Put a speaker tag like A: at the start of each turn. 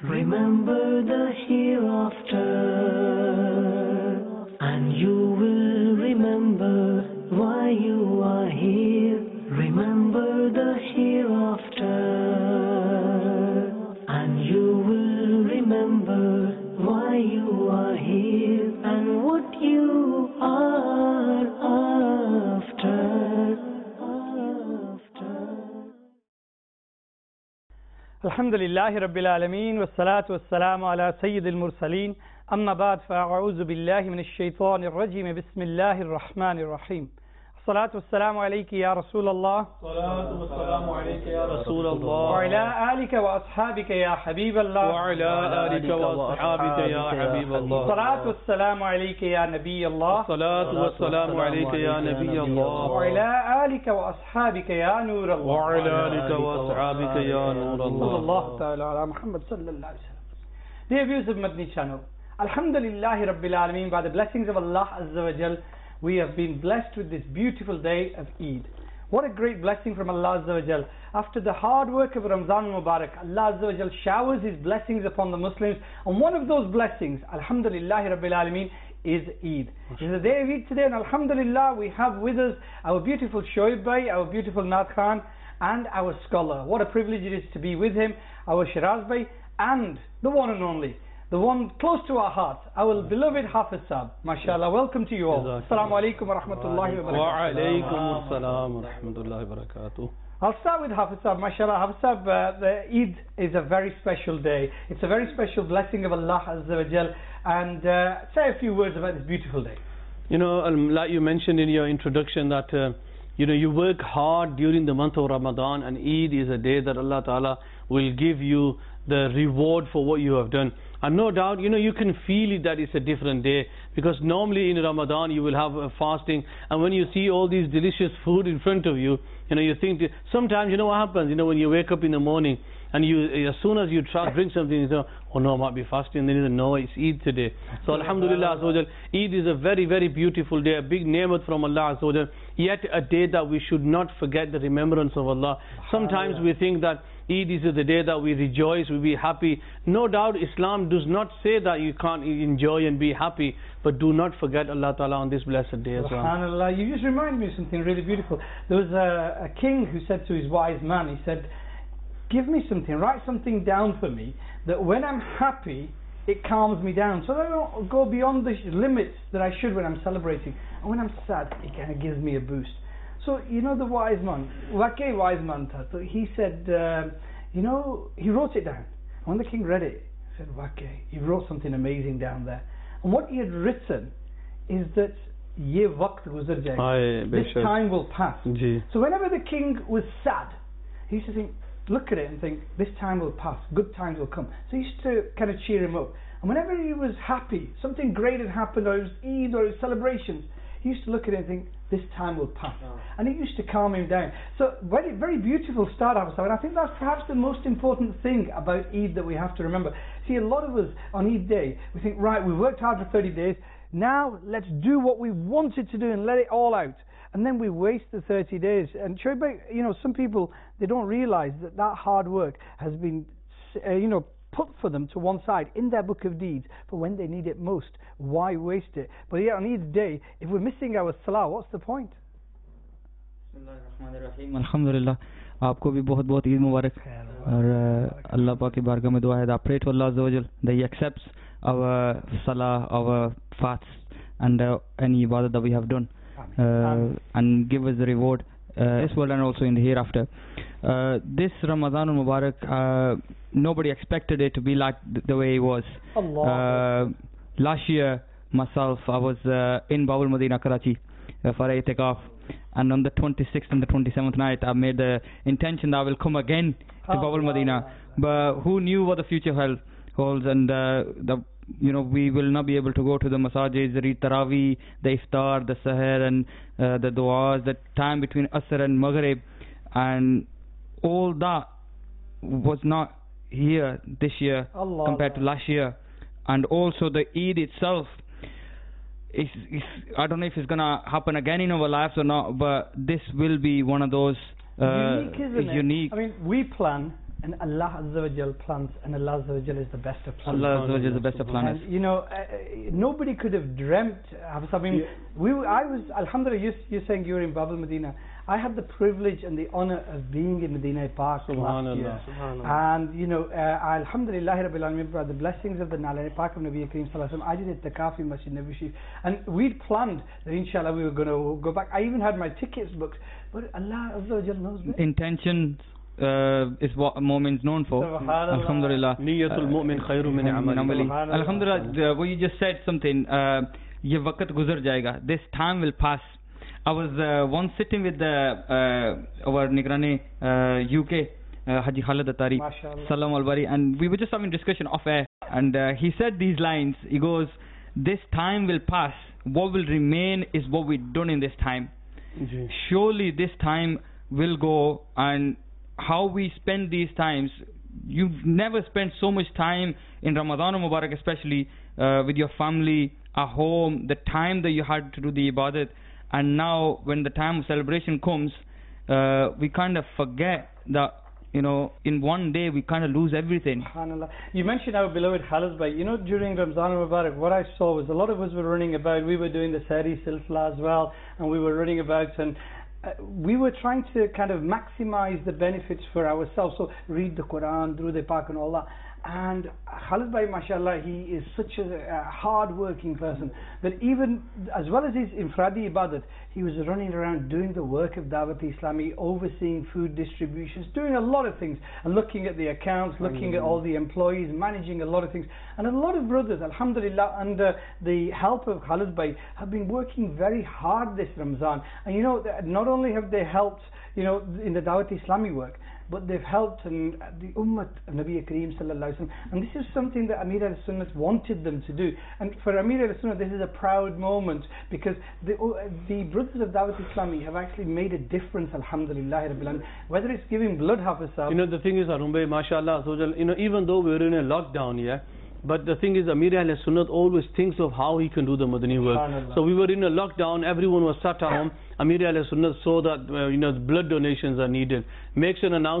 A: Remember the hereafter, and you will remember why you are here. Remember the hereafter, and you will remember why you are here and what you are after.
B: الحمد لله رب العالمين والصلاة والسلام على سيد المرسلين أما بعد فأعوذ بالله من الشيطان الرجيم بسم الله الرحمن الرحيم الصلاة والسلام عليك يا رسول الله
C: الصلاة والسلام عليك يا رسول الله
B: وعلى آلك وأصحابك يا حبيب الله
C: وعلى آلك وأصحابك يا حبيب الله
B: الصلاة والسلام عليك يا نبي الله
C: الصلاة والسلام عليك يا نبي الله
B: وعلى آلك وأصحابك يا نور الله
C: وعلى آلك وأصحابك يا نور
B: صلى
C: الله
B: الله تعالى على محمد صلى الله عليه وسلم. Dear viewers of Madni channel, Alhamdulillah Rabbil Alameen, by the blessings of Allah Azza wa Jal, we have been blessed with this beautiful day of Eid. What a great blessing from Allah Azza wa Jal. After the hard work of Ramzan Mubarak, Allah Azza wa Jal showers His blessings upon the Muslims, and one of those blessings, Alhamdulillah Rabbil Alameen, is Eid. It is the day of Eid today, and Alhamdulillah we have with us our beautiful Shoaib Bhai, our beautiful Naat Khan, and our scholar. What a privilege it is to be with him, our Shiraz Bhai, and the one and only, the one close to our hearts, our beloved Hafiz Saab. MashaAllah, welcome to you all. Assalamu alaikum wa rahmatullahi wa barakatuh.
C: Wa alaykum assalam wa rahmatullahi wa barakatuh.
B: I'll start with Hafiz Saab. MashaAllah, Hafiz Saab, the Eid is a very special day. It's a very special blessing of Allah Azza wa Jal. And say a few words about this beautiful day.
C: You know, like you mentioned in your introduction that you work hard during the month of Ramadan, and Eid is a day that Allah Ta'ala will give you the reward for what you have done. And no doubt, you can feel it that it's a different day, because normally in Ramadan you will have a fasting, and when you see all these delicious food in front of you, you think, sometimes what happens, when you wake up in the morning, and as soon as you try to drink something, you say, oh no, I might be fasting, then you say, no, it's Eid today. So Alhamdulillah, Eid is a very, very beautiful day, a big ni'mat from Allah, yet a day that we should not forget the remembrance of Allah. Sometimes we think that Eid is the day that we rejoice, we be happy. No doubt Islam does not say that you can't enjoy and be happy, but do not forget Allah Ta'ala on this blessed day as well.
B: SubhanAllah, you just remind me of something really beautiful. There was a king who said to his wise man, he said, give me something, write something down for me, that when I'm happy, it calms me down. So I don't go beyond the limits that I should when I'm celebrating. And when I'm sad, it kind of gives me a boost. So, the wise man, Wake wise man, so he said, he wrote it down. And when the king read it, he said, Wake, he wrote something amazing down there. And what he had written is that ye waqt guzar jayega, this time will pass. So whenever the king was sad, he used to think, look at it and think, this time will pass, good times will come. So he used to kind of cheer him up. And whenever he was happy, something great had happened, or it was Eid, or it was celebrations, he used to look at it and think, this time will pass. And it used to calm him down. So very, very beautiful start, and I think that's perhaps the most important thing about Eid that we have to remember. See, a lot of us on Eid day, we think, right, we've worked hard for 30 days, now let's do what we wanted to do and let it all out. And then we waste the 30 days. And some people, they don't realize that hard work has been, put for them to one side in their book of deeds for when they need it most. Why waste it? But yet on Eid day, if we're missing our salah, what's the point?
D: Alhamdulillah. आपको भी बहुत बहुत ईद मुबारक और अल्लाह पाक की बारगाह में दुआ है that pray to Allah Azza wa Jal that He accepts our salah, our fasts, and any ibadah that we have done, and give us the reward this world and also in the hereafter. This Ramadan al-Mubarak, nobody expected it to be like the way it was. Last year, myself, I was in Babul Madina, Karachi for itikaf, and on the 26th and the 27th night, I made the intention that I will come again to Babul Madina. But who knew what the future holds, and we will not be able to go to the masajid, the read Taraweeh, the iftar, the sahar, and the du'as, the time between Asr and Maghrib, and all that was not here this year compared to last year. And also the Eid itself, I don't know if it's going to happen again in our lives or not, but this will be one of those
B: unique, isn't it?
D: Unique.
B: I mean, we plan and Allah Azza wa Jal plants, and Allah Azza wa Jal is the best of planners.
D: Allah Azza wa Jal is the best of planners.
B: And you know, nobody could have dreamt. I mean, I was, Alhamdulillah, you're saying you were in Babul Medina. I had the privilege and the honor of being in Medina Park last year. And you know, Alhamdulillah Rabbil Alameen, by the blessings of the Nalani Park of Nabi Kareem Sallallahu Alaihi Wasallam, I did Itikaf in Masjid Nabi Sharif, and we'd planned that inshallah we were going to go back. I even had my tickets booked, but Allah Azza wa Jal knows best.
D: Intentions is what Mu'min's known for. Alhamdulillah.
C: Niyatul mu'min khayru min amali.
D: Alhamdulillah, what you just said something, ye waqt guzar jayega, this time will pass. I was once sitting with our Nigrani UK, Haji Khalid Atari, Salam al-Bari, and we were just having discussion off air, and he said these lines, he goes, this time will pass, what will remain is what we've done in this time. Surely this time will go, and how we spend these times, you've never spent so much time in Ramadan Mubarak, especially with your family, at home, the time that you had to do the ibadat. And now when the time of celebration comes, we kind of forget that, you know, in one day we kind of lose everything.
B: SubhanAllah. You mentioned our beloved Khalis Bhai. You know, during Ramzan Mubarak, what I saw was a lot of us were running about. We were doing the Sahri Silsila as well, and we were running about, and we were trying to kind of maximize the benefits for ourselves. So read the Quran, Durood Pak and all that. And Khalis Bhai, mashallah, he is such a hard-working person that even as well as his infradi ibadat, he was running around doing the work of Dawat Islami, overseeing food distributions, doing a lot of things, and looking at the accounts, looking at all the employees, managing a lot of things. And a lot of brothers, alhamdulillah, under the help of Khalis Bhai, have been working very hard this Ramzan. And you know, not only have they helped, you know, in the Dawat Islami work, but they've helped in the Ummah of Nabi Kareem Sallallahu Alaihi Wasallam. And this is something that Amir al-Sunnah wanted them to do. And for Amir al-Sunnah, this is a proud moment, because the brothers of Dawat Islami have actually made a difference, alhamdulillah Rabbil Alamin. Whether it's giving blood, Hafiz Sahab.
C: You know, the thing is, Harun Bhai, mashallah, you know, even though we're in a lockdown, but the thing is, Amir al-Sunnah always thinks of how he can do the Madani work. So we were in a lockdown, everyone was sat at home. Amir al-Sunnah saw that, you know, blood donations are needed. Makes an announcement.